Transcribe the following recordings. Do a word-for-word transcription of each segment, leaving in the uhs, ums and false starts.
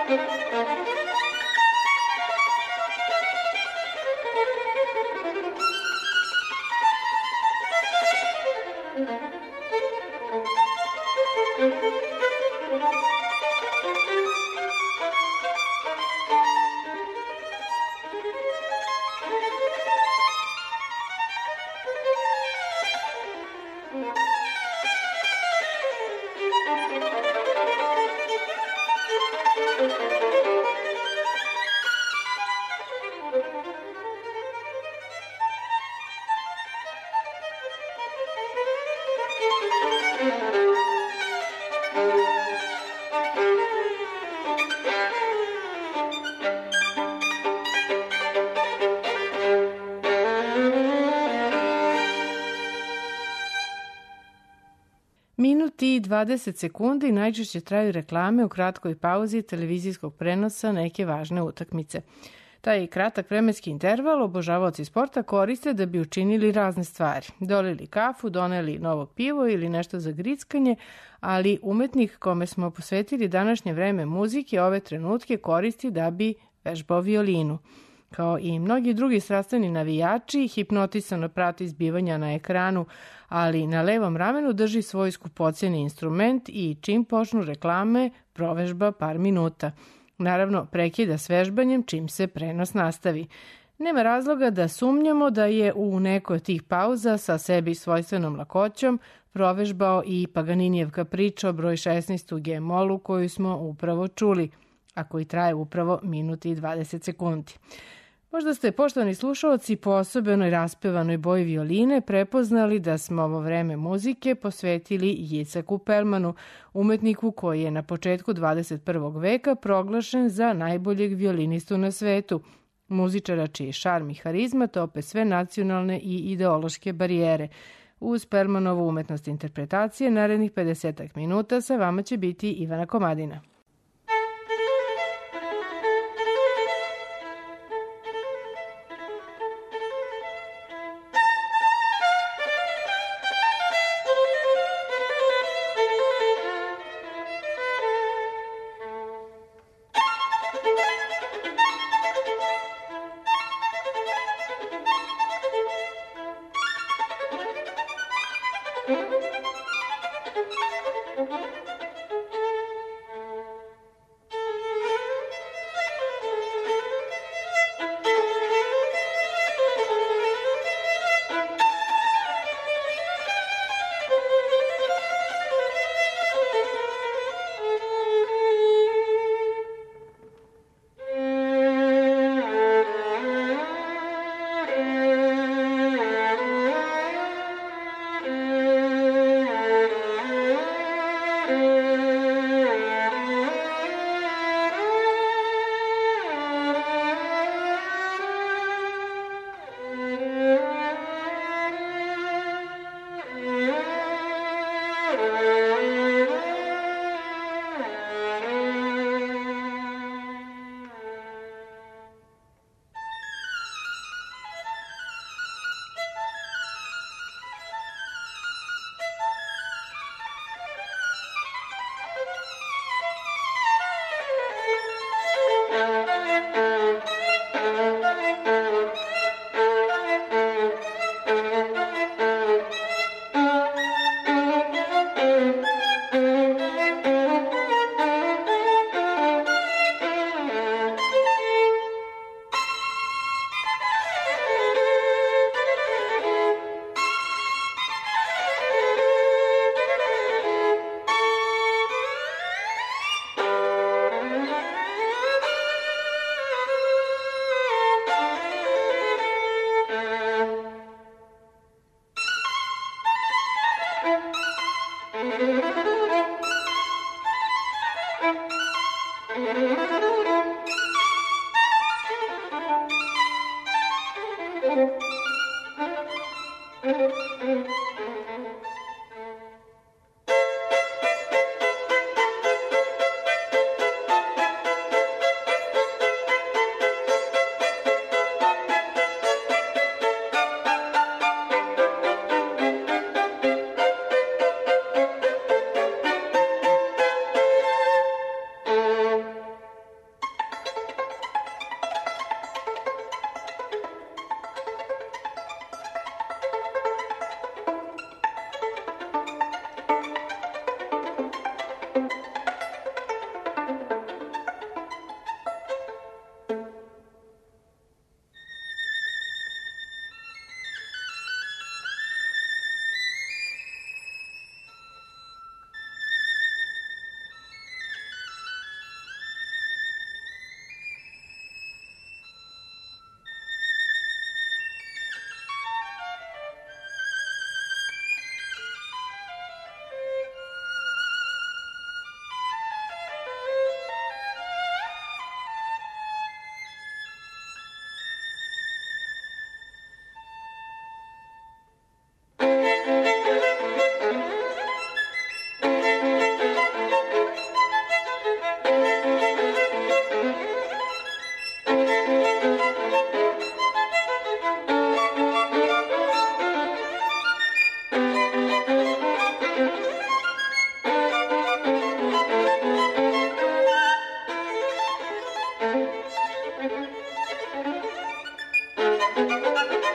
Minut i dvadeset sekundi najčešće traju reklame u kratkoj pauzi televizijskog prenosa neke važne utakmice. Taj kratak vremenski interval obožavaoci sporta koriste da bi učinili razne stvari. Dolili kafu, doneli novo pivo ili nešto za grickanje, ali umetnik kome smo posvetili današnje vreme muzike ove trenutke koristi da bi vežbao violinu. Kao i mnogi drugi strastveni navijači, hipnotisano prati zbivanja na ekranu, ali na levom ramenu drži svoj skupocjeni instrument i čim počnu reklame provežba par minuta. Naravno, prekida s vežbanjem čim se prenos nastavi. Nema razloga da sumnjamo da je u nekoj od tih pauza sa sebi svojstvenom lakoćom provežbao i Paganinijevka kapričo broj šesnaest u G-molu koju smo upravo čuli, a koji traje upravo minut i dvadeset sekundi. Možda ste, poštovani slušalci, po osobenoj raspevanoj boji violine prepoznali da smo ovo vreme muzike posvetili Jicaku Perlmanu, umetniku koji je na početku dvadeset prvog veka proglašen za najboljeg violinistu na svetu, muzičara čiji šarm i harizma tope sve nacionalne i ideološke barijere. Uz Perlmanovu umetnost interpretacije narednih pedesetak minuta sa vama će biti Ivana Komadina.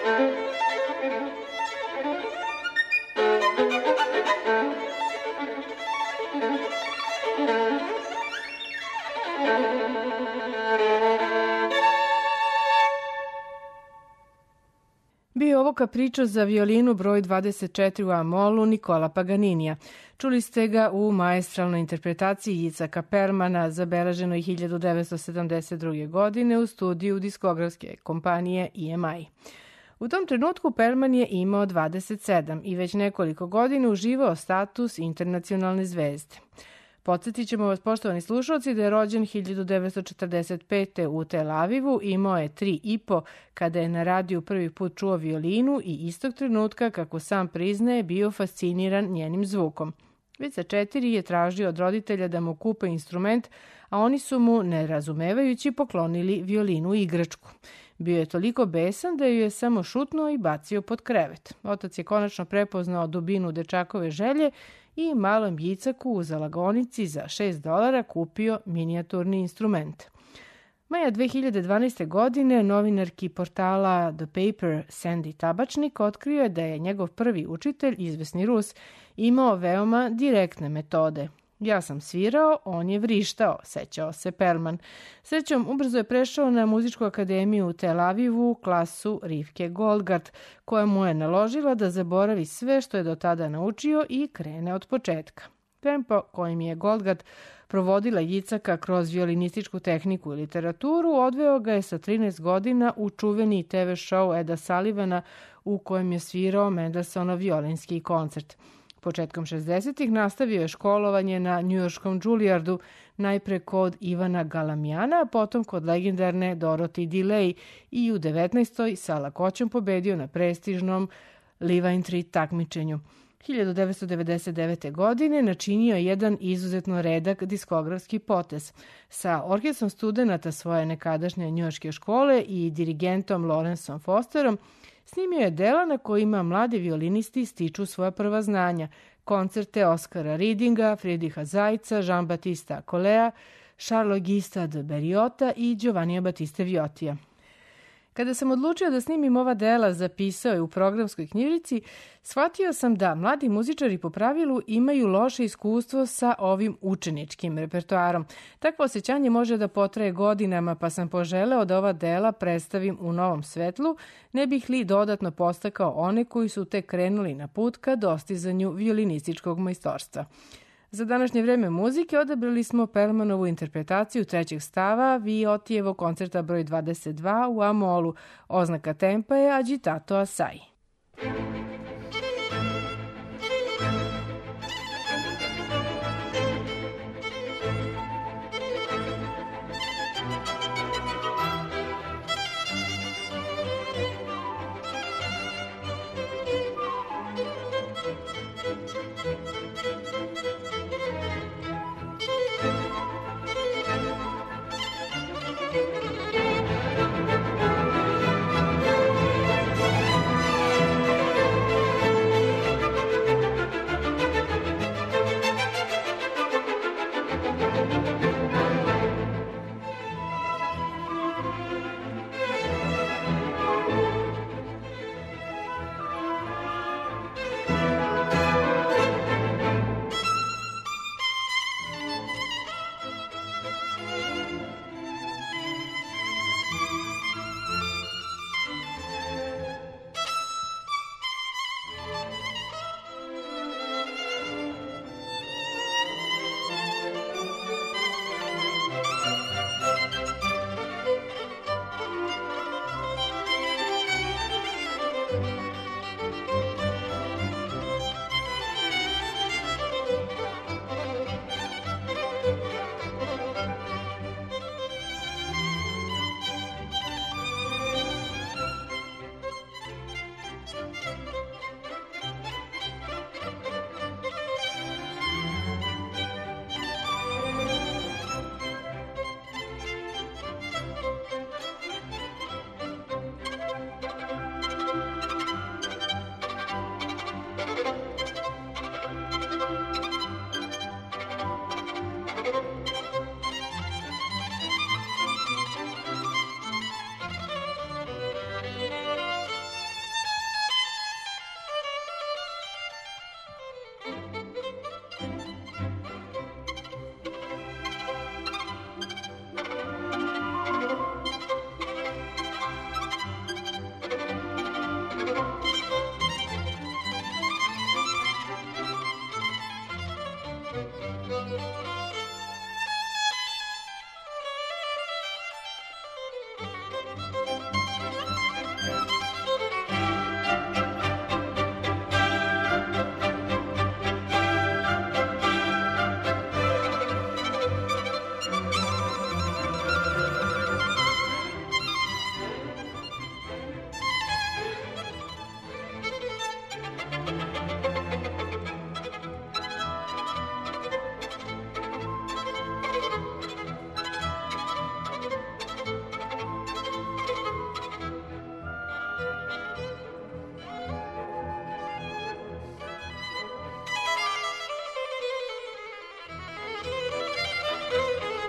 Bio ovo kapričo za violinu broj dvadeset četiri u A-molu Nikola Paganinija. Čuli ste ga u maestralnoj interpretaciji Jicaka Perlmana, zabeleženoj hiljadu devetsto sedamdeset druge. godine u studiju diskografske kompanije E M I. U tom trenutku Perlman je imao dvadeset sedam i već nekoliko godina uživao status internacionalne zvezde. Podsjetit ćemo vas, poštovani slušalci, da je rođen hiljadu devetsto četrdeset pete. u Tel Avivu, imao je tri i po kada je na radiju prvi put čuo violinu i istog trenutka, kako sam priznaje, bio fasciniran njenim zvukom. Već sa četiri je tražio od roditelja da mu kupe instrument, a oni su mu, nerazumevajući, poklonili violinu i igračku. Bio je toliko besan da ju je samo šutnuo i bacio pod krevet. Otac je konačno prepoznao dubinu dečakove želje i malom Jicaku u zalagonici za šest dolara kupio minijaturni instrument. Maja dve hiljade dvanaeste. godine novinarki portala The Paper Sandy Tabačnik otkrio je da je njegov prvi učitelj, izvesni Rus, imao veoma direktne metode. Ja sam svirao, on je vrištao, sećao se Perlman. Srećom, ubrzo je prešao na muzičku akademiju u Tel Avivu, klasu Rivke Goldgard, koja mu je naložila da zaboravi sve što je do tada naučio i krene od početka. Tempo kojim je Goldgard provodila Jicaka kroz violinističku tehniku i literaturu odveo ga je sa trinaest godina u čuveni te ve show Eda Sullivana u kojem je svirao Mendelssohnov violinski koncert. Početkom šezdesetih nastavio je školovanje na njujorškom Juilliardu, najpre kod Ivana Galamjana, a potom kod legendarne Dorothy DeLay i u devetnaestoj sa lakoćom pobedio na prestižnom Leaventry takmičenju. hiljadu devetsto devedeset devete. godine načinio jedan izuzetno redak diskografski potez. Sa orkestrom studenata svoje nekadašnje njujorške škole i dirigentom Lawrenceom Fosterom snimio je dela na kojima mladi violinisti stiču svoja prva znanja, koncerte Oskara Ridinga, Friedricha Zajca, Jean-Baptista Colea, Charles-Auguste de Berriota i Giovannija Battiste Viotija. Kada sam odlučio da snimim ova dela, zapisao je u programskoj knjižici, shvatio sam da mladi muzičari po pravilu imaju loše iskustvo sa ovim učeničkim repertoarom. Takvo osjećanje može da potraje godinama, pa sam poželeo da ova dela predstavim u novom svetlu, ne bih li dodatno postakao one koji su tek krenuli na put ka dostizanju violinističkog majstorstva. Za današnje vreme muzike odabrali smo Perlmanovu interpretaciju trećeg stava Viotijevog koncerta broj dvadeset dva u A-molu. Oznaka tempa je agitato assai.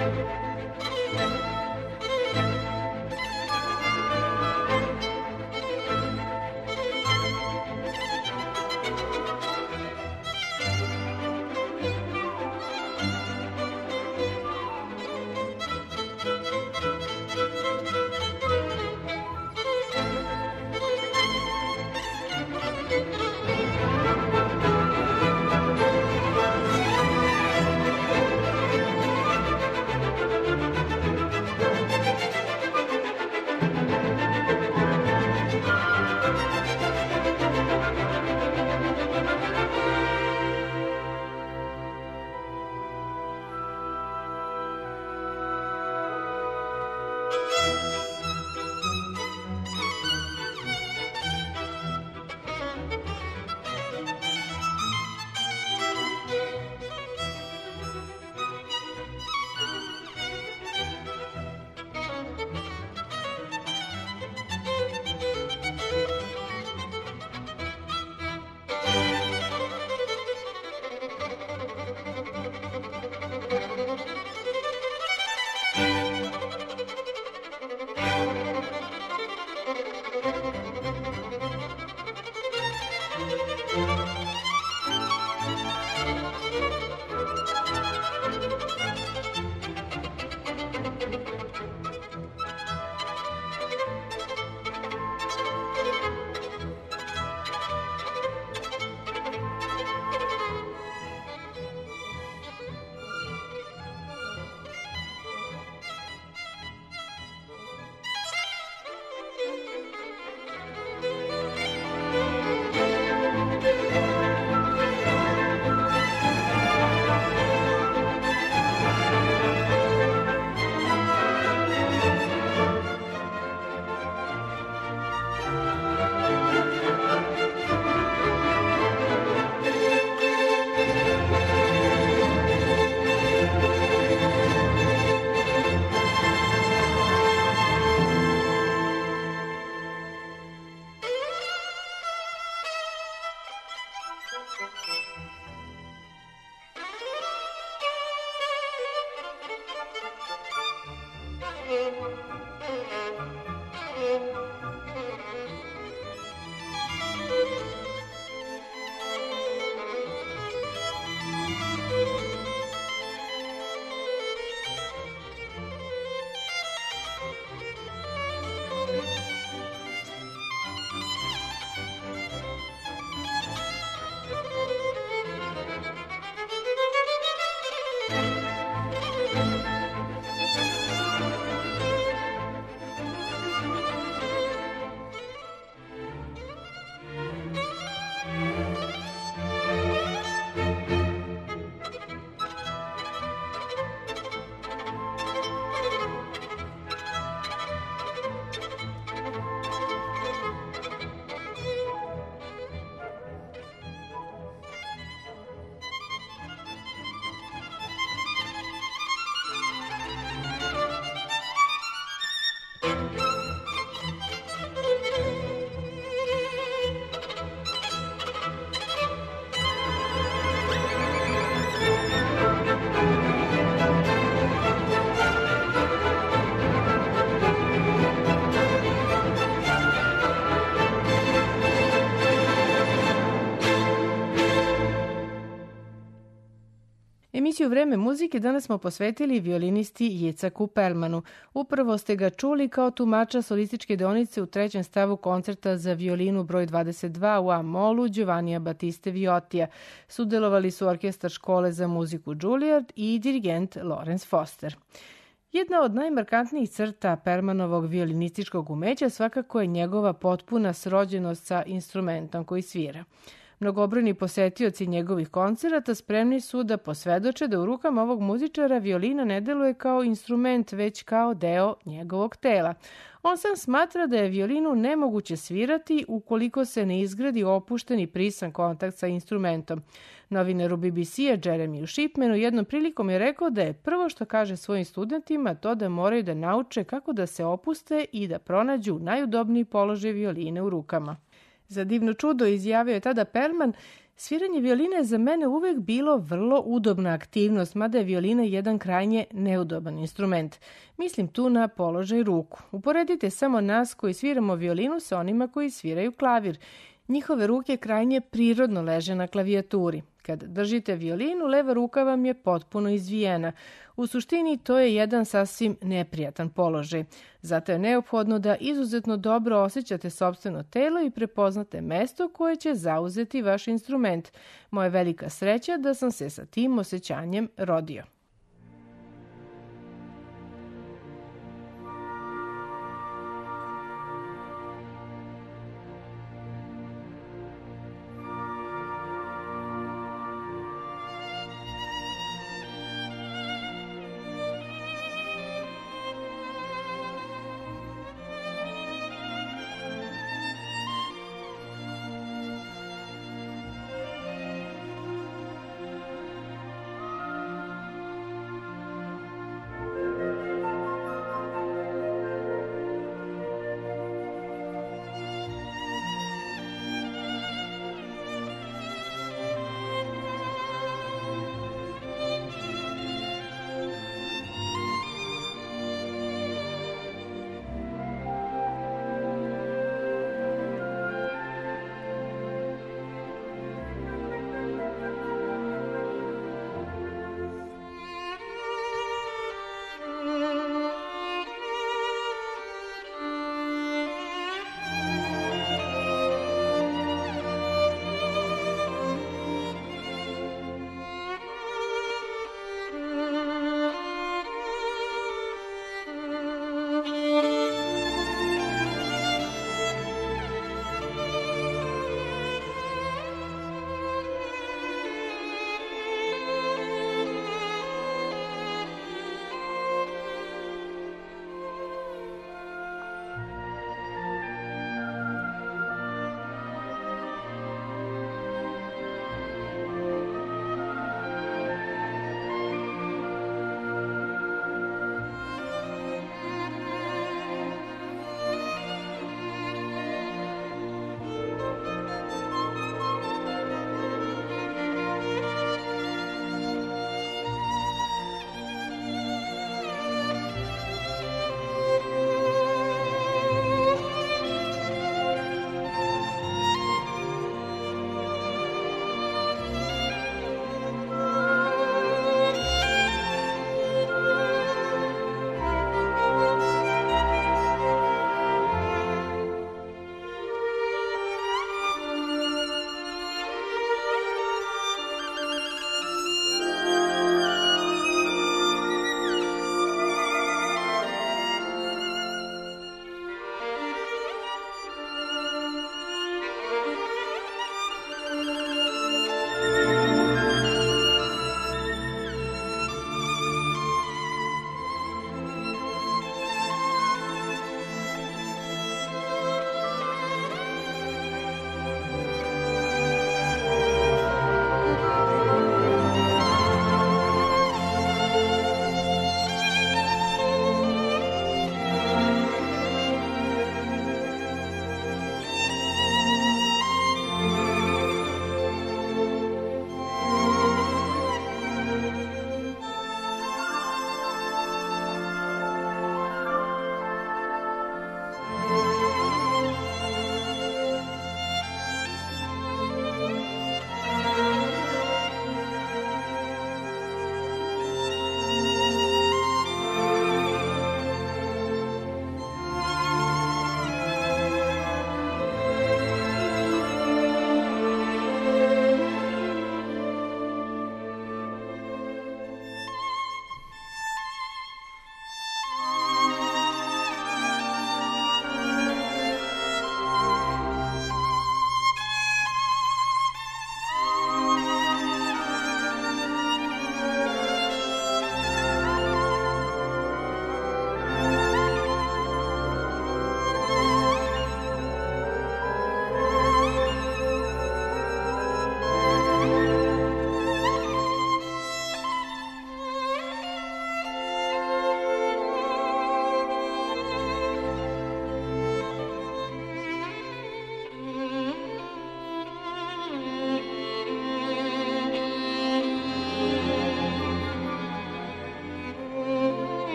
Emisiju Vreme muzike danas smo posvetili violinisti Jicaku Perlmanu. Upravo ste ga čuli kao tumača solističke deonice u trećem stavu koncerta za violinu broj dvadeset dva u A-molu Giovannija Battiste Viotija. Sudelovali su orkestar škole za muziku Juilliard i dirigent Lawrence Foster. Jedna od najmarkantnijih crta Perlmanovog violinističkog umeća svakako je njegova potpuna srođenost sa instrumentom koji svira. Mnogobrojni posetioci njegovih koncerata spremni su da posvedoče da u rukama ovog muzičara violina ne deluje kao instrument, već kao deo njegovog tela. On sam smatra da je violinu nemoguće svirati ukoliko se ne izgradi opušten i prisan kontakt sa instrumentom. Novinaru B B C-a Jeremiju Shipmanu jednom prilikom je rekao da je prvo što kaže svojim studentima to da moraju da nauče kako da se opuste i da pronađu najudobniji položaj violine u rukama. Za divno čudo, izjavio je tada Perlman, sviranje violine je za mene uvek bilo vrlo udobna aktivnost, mada je violina jedan krajnje neudoban instrument. Mislim tu na položaj ruku. Uporedite samo nas koji sviramo violinu sa onima koji sviraju klavir. Njihove ruke krajnje prirodno leže na klavijaturi. Kad držite violinu, leva ruka vam je potpuno izvijena. U suštini to je jedan sasvim neprijatan položaj. Zato je neophodno da izuzetno dobro osjećate sopstveno telo i prepoznate mesto koje će zauzeti vaš instrument. Moja velika sreća da sam se sa tim osjećanjem rodio.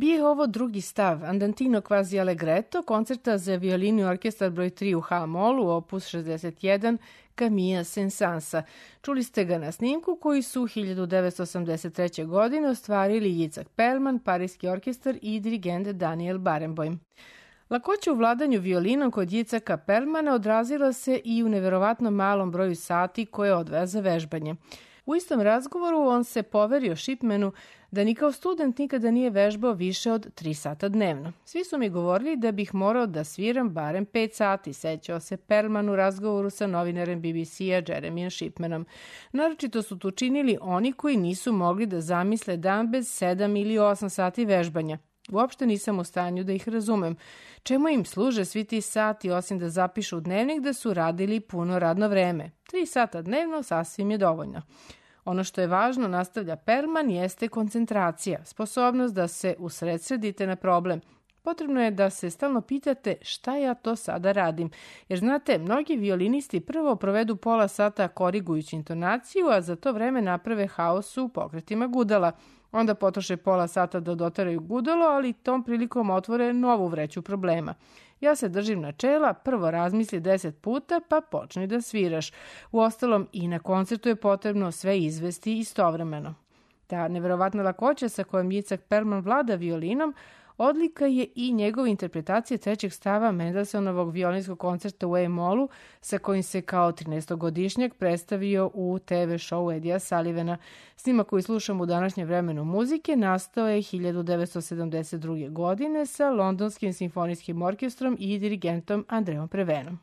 Bio je ovo drugi stav, Andantino quasi allegretto, koncerta za violinu i orkestar broj tri u H-molu, opus šezdeset jedan, Camilla Saint-Sansa. Čuli ste ga na snimku koji su hiljadu devetsto osamdeset treće. godine ostvarili Jicak Perlman, Parijski orkestar i dirigent Daniel Barenboim. Lakoća u vladanju violinom kod Jicaka Perlmana odrazila se i u neverovatno malom broju sati koje odvaja za vežbanje. U istom razgovoru on se poverio Shipmanu da ni kao student nikada nije vežbao više od tri sata dnevno. Svi su mi govorili da bih morao da sviram barem pet sati, sećao se Perlman u razgovoru sa novinarem B B C-a Jeremyjem Shipmanom. Naročito su to činili oni koji nisu mogli da zamisle dan bez sedam ili osam sati vežbanja. Uopšte nisam u stanju da ih razumem. Čemu im služe svi ti sati osim da zapišu u dnevnik da su radili puno radno vreme? Tri sata dnevno sasvim je dovoljno. Ono što je važno, nastavlja Perlman, jeste koncentracija, sposobnost da se usredsredite na problem. Potrebno je da se stalno pitate šta ja to sada radim. Jer znate, mnogi violinisti prvo provedu pola sata korigujući intonaciju, a za to vreme naprave haos u pokretima gudala. Onda potroše pola sata da doteraju gudalo, ali tom prilikom otvore novu vreću problema. Ja se držim načela, prvo razmisli deset puta, pa počni da sviraš. Uostalom, i na koncertu je potrebno sve izvesti istovremeno. Ta neverovatna lakoća sa kojom Jicak Perlman vlada violinom odlika je i njegove interpretacije trećeg stava Mendelsonovog violinskog koncerta u E-molu, sa kojim se kao trinaestogodišnjak predstavio u te ve show Edija Sullivana. Snimak koji slušamo u današnjem vremenu muzike nastao je hiljadu devetsto sedamdeset druge. godine sa Londonskim simfonijskim orkestrom i dirigentom Andreom Prevenom.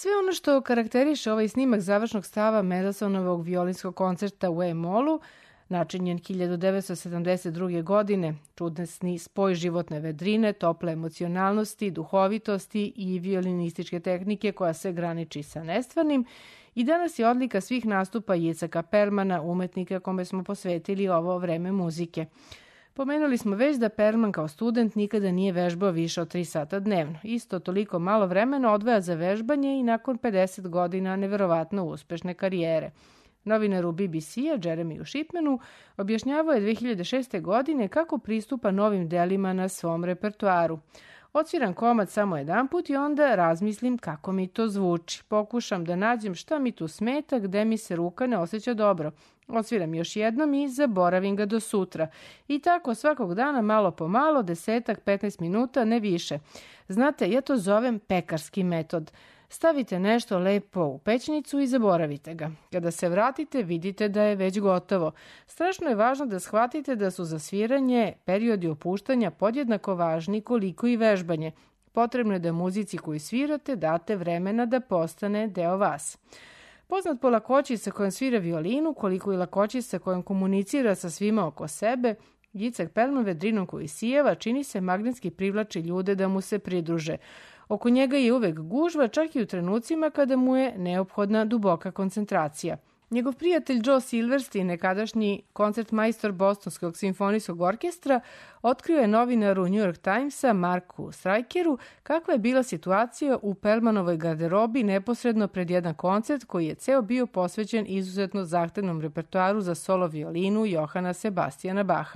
Sve ono što karakteriše ovaj snimak završnog stava Mendelssohnovog violinskog koncerta u E-molu, načinjen hiljadu devetsto sedamdeset druge. godine, čudesni spoj životne vedrine, tople emocionalnosti, duhovitosti i violinističke tehnike koja se graniči sa nestvarnim, i danas je odlika svih nastupa Jiceka Perlmana, umetnika kome smo posvetili ovo vreme muzike. Pomenuli smo već da Perlman kao student nikada nije vežbao više od tri sata dnevno. Isto toliko malo vremena odvaja za vežbanje i nakon pedeset godina neverovatno uspešne karijere. Novinaru B B C-a Jeremiju Shipmanu objašnjavao je dve hiljade šeste. godine kako pristupa novim delima na svom repertoaru. Odsviram komad samo jedanput i onda razmislim kako mi to zvuči. Pokušam da nađem šta mi tu smeta, gde mi se ruka ne osjeća dobro. Odsviram još jednom i zaboravim ga do sutra. I tako svakog dana malo po malo, desetak, petnaest minuta, ne više. Znate, ja to zovem pekarski metod. Stavite nešto lepo u pećnicu i zaboravite ga. Kada se vratite, vidite da je već gotovo. Strašno je važno da shvatite da su za sviranje periodi opuštanja podjednako važni koliko i vežbanje. Potrebno je da muzici koju svirate date vremena da postane deo vas. Poznat po lakoći sa kojom svira violinu, koliko i lakoći sa kojom komunicira sa svima oko sebe, Jicek Perlman vedrinom koju isijeva čini se magnetski privlači ljude da mu se pridruže. Oko njega je uvek gužva, čak i u trenucima kada mu je neophodna duboka koncentracija. Njegov prijatelj Joe Silverstein, nekadašnji koncertmajstor Bostonskog simfonijskog orkestra, otkrio je novinaru New York Timesa Marku Strykeru kakva je bila situacija u Perlmanovoj garderobi neposredno pred jedan koncert koji je ceo bio posvećen izuzetno zahtevnom repertoaru za solo violinu Johana Sebastijana Baha.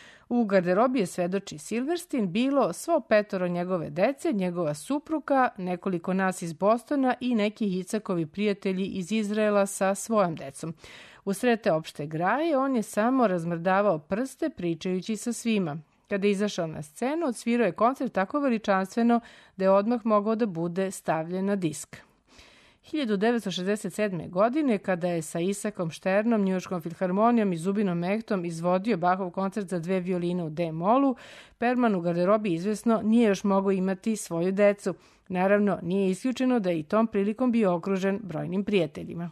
U garderobi je, svedoči Silverstein, bilo svo petoro njegove dece, njegova supruga, nekoliko nas iz Bostona i neki Jicekovi prijatelji iz Izraela sa svojom decom. U sred te opšte graje on je samo razmrdavao prste pričajući sa svima. Kada je izašao na scenu, odsvirao je koncert tako veličanstveno da je odmah mogao da bude stavljen na disk. hiljadu devetsto šezdeset sedme. godine, kada je sa Isakom Šternom, Njujorškom filharmonijom i Zubinom Mehtom izvodio Bachov koncert za dve violine u D-molu, Perlman u garderobi izvesno nije još mogao imati svoju decu. Naravno, nije isključeno da je i tom prilikom bio okružen brojnim prijateljima.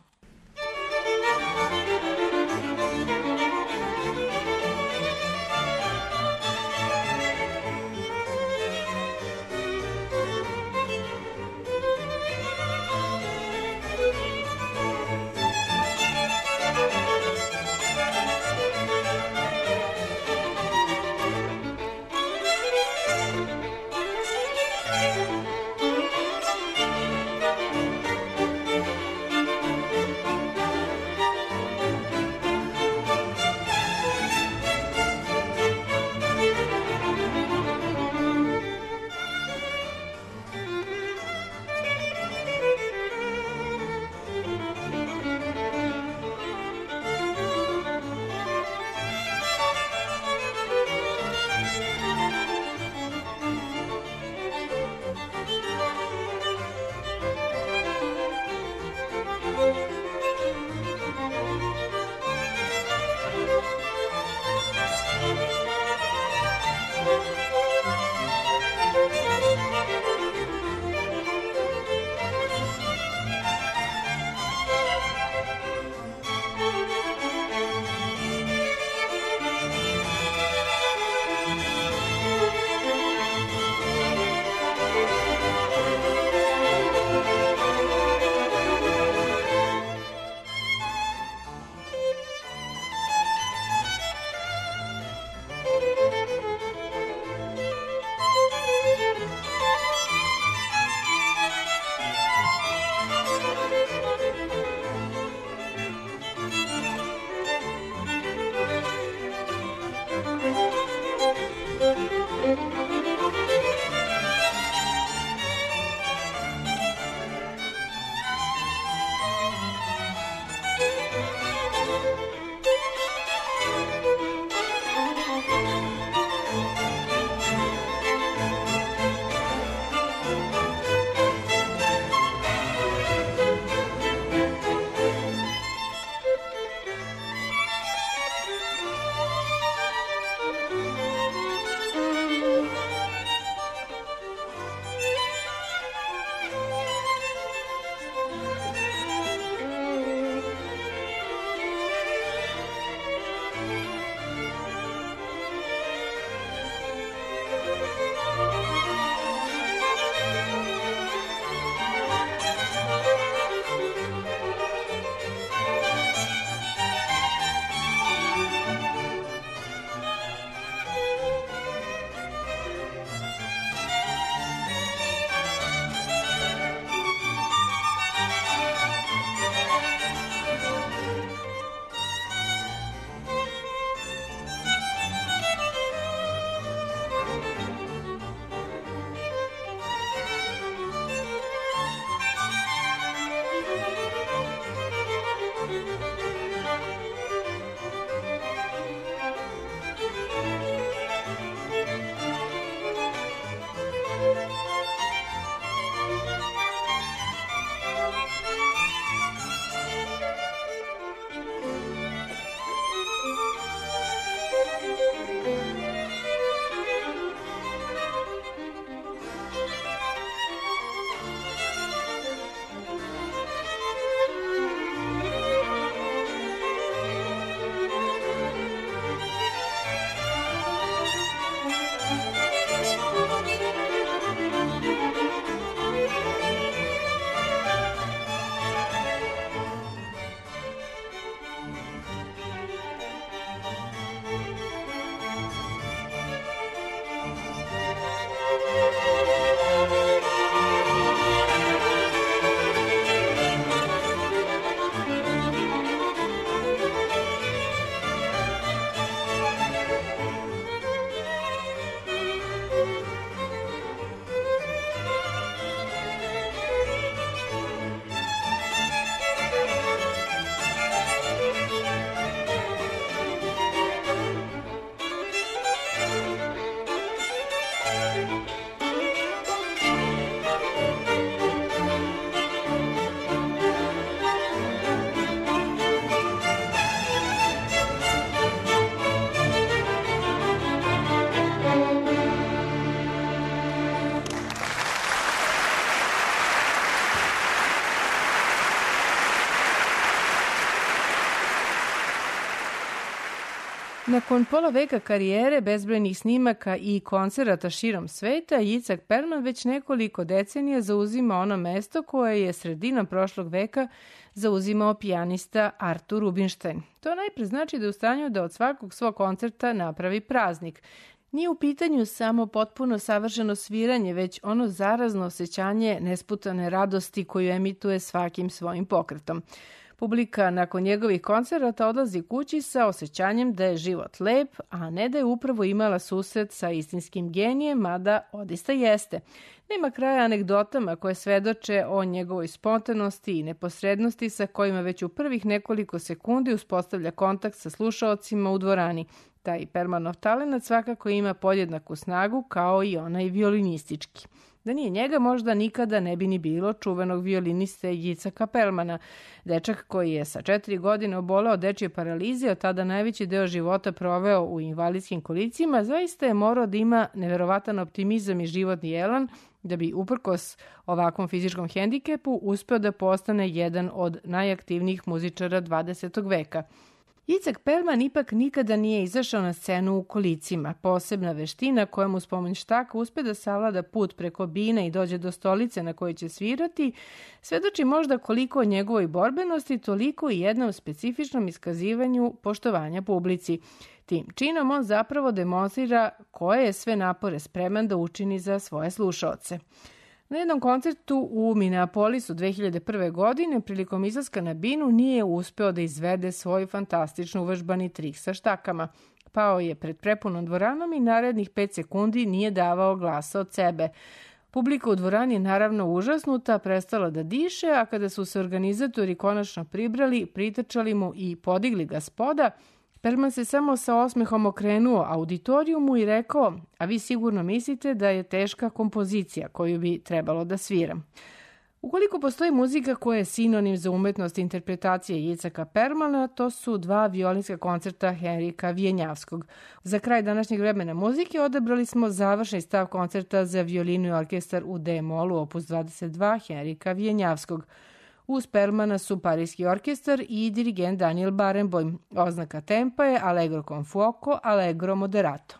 Nakon pola veka karijere, bezbrojnih snimaka i koncerata širom sveta, Jicak Perlman već nekoliko decenija zauzima ono mesto koje je sredinom prošlog veka zauzimao pijanista Artur Rubinstein. To najpre znači da je u stanju da od svakog svog koncerta napravi praznik. Nije u pitanju samo potpuno savršeno sviranje, već ono zarazno osjećanje nesputane radosti koju emituje svakim svojim pokretom. Publika nakon njegovih koncerata odlazi kući sa osjećanjem da je život lep, a ne da je upravo imala susret sa istinskim genijem, mada odista jeste. Nema kraja anegdotama koje svedoče o njegovoj spontanosti i neposrednosti sa kojima već u prvih nekoliko sekundi uspostavlja kontakt sa slušaocima u dvorani. Taj Perlmanov talenat svakako ima podjednaku snagu kao i onaj violinistički. Da nije njega, možda nikada ne bi ni bilo čuvenog violiniste Jicaka Perlmana. Dečak koji je sa četiri godine oboleo od dečje paralize, od tada najveći deo života proveo u invalidskim kolicima, zaista je morao da ima neverovatan optimizam i životni elan da bi uprkos ovakvom fizičkom hendikepu uspeo da postane jedan od najaktivnijih muzičara dvadesetog veka. Jicak Perlman ipak nikada nije izašao na scenu u kolicima. Posebna veština koja mu s pomoć štaka uspe da savlada put preko bine i dođe do stolice na kojoj će svirati, svedoči možda koliko o njegovoj borbenosti, toliko i jednom specifičnom iskazivanju poštovanja publici. Tim činom on zapravo demonstrira koje je sve napore spreman da učini za svoje slušaoce. Na jednom koncertu u Minneapolisu dve hiljade prve. godine prilikom izlaska na binu nije uspeo da izvede svoj fantastično uvežbani trik sa štakama. Pao je pred prepunom dvoranom i narednih pet sekundi nije davao glasa od sebe. Publika u dvorani je naravno užasnuta, prestala da diše, a kada su se organizatori konačno pribrali, pritrčali mu i podigli ga s poda, Perlman se samo sa osmehom okrenuo auditorijumu i rekao: "A vi sigurno mislite da je teška kompozicija koju bi trebalo da sviram." Ukoliko postoji muzika koja je sinonim za umetnost interpretacije Jicaka Perlmana, to su dva violinska koncerta Henrika Vijenjavskog. Za kraj današnjeg vremena muzike odabrali smo završni stav koncerta za violinu i orkestar u D-molu opus dvadeset dva Henrika Vijenjavskog. Uz Perlmana su Parijski orkestar i dirigent Daniel Barenboim. Oznaka tempa je Allegro con fuoco, Allegro moderato.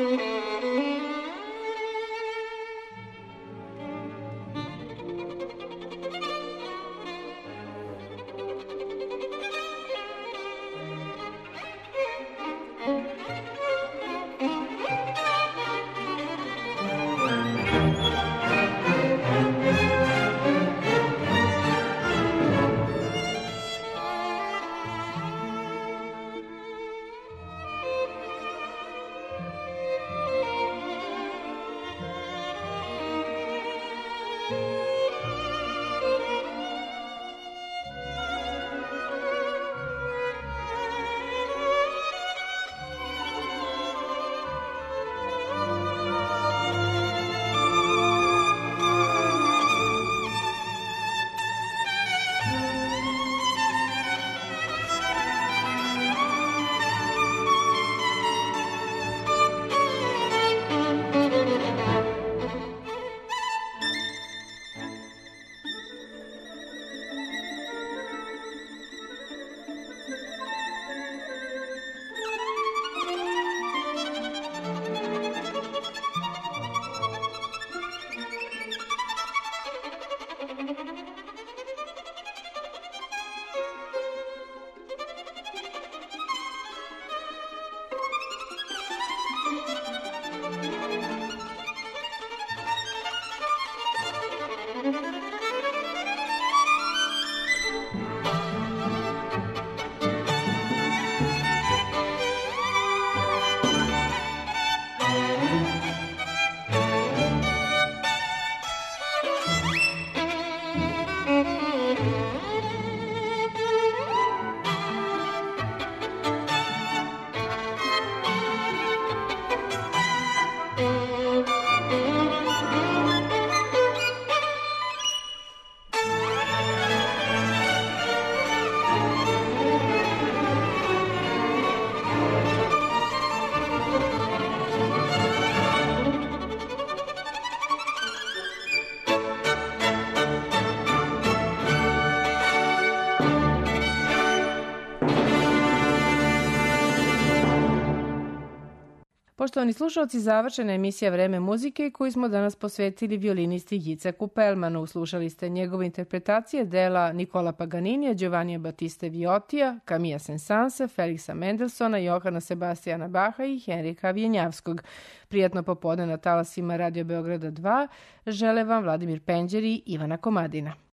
Poštovani slušalci, završena emisija Vreme muzike koju smo danas posvetili violinisti Jicek Pelmanu. Slušali ste njegove interpretacije dela Nikola Paganinija, Giovannija Battiste Viotija, Camilla Saint-Saënsa, Felixa Mendelssohna, Johana Sebastijana Baha i Henrika Vjenjavskog. Prijatno popodne na talasima Radio Beograda dva žele vam Vladimir Penđer i Ivana Komadina.